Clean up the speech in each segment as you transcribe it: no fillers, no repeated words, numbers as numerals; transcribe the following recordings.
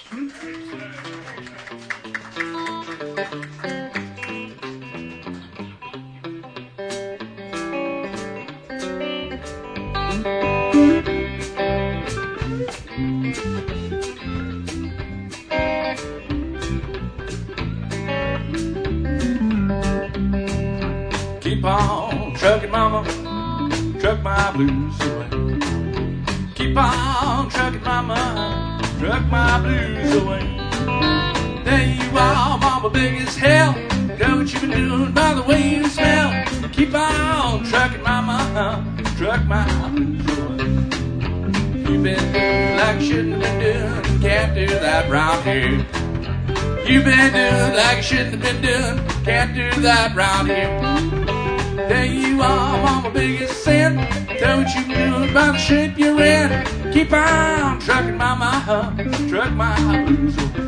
Keep on trucking, mama, truck my blues away. Keep on trucking, mama, truck my blues away. There you are, mama, big as hell. Know what you've been doing by the way you smell. Keep on trucking, mama, truck my blues away. You've been doing like you shouldn't have been doing. Can't do that round here. You've been doing like you shouldn't have been doing. Can't do that round here. There you are, mama, biggest sin. Know what you've been doing by the shape you're in. Keep on trucking, mama, truck my blues away.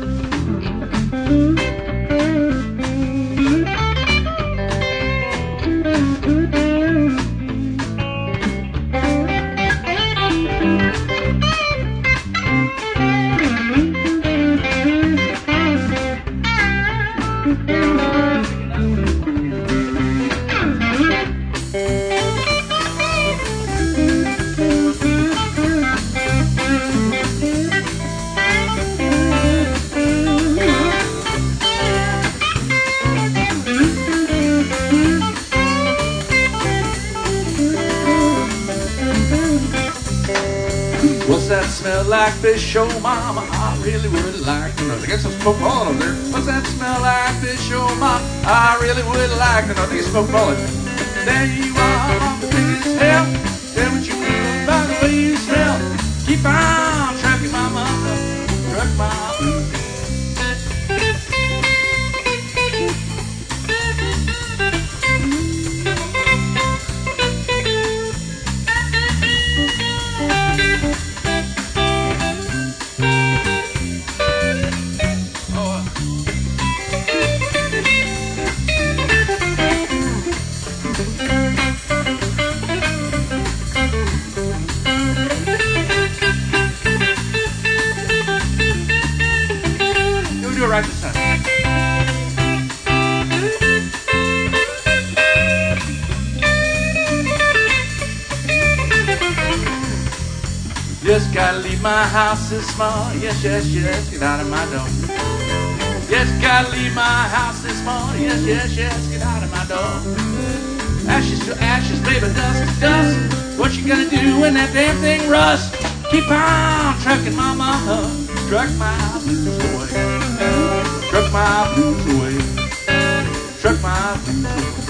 What's that smell like, fish? Oh, mama, I really would like to know. I guess I smoked all over there. What's that smell like, fish? Oh, mama, I really would like to know. I think I smoked all of it. There you are, mama, big as hell. Tell what you feel by the way you smell. Keep on trucking, mama, truck my blues. Do it right this time. Just gotta leave my house this morning. Yes, yes, yes, get out of my door. Yes, gotta leave my house this morning. Yes, yes, yes, get out of my door. Ashes to ashes, baby, dust to dust. What you gonna do when that damn thing rusts? Keep on trucking, mama, truck my blues away. Truck my blues away. Truck my blues away.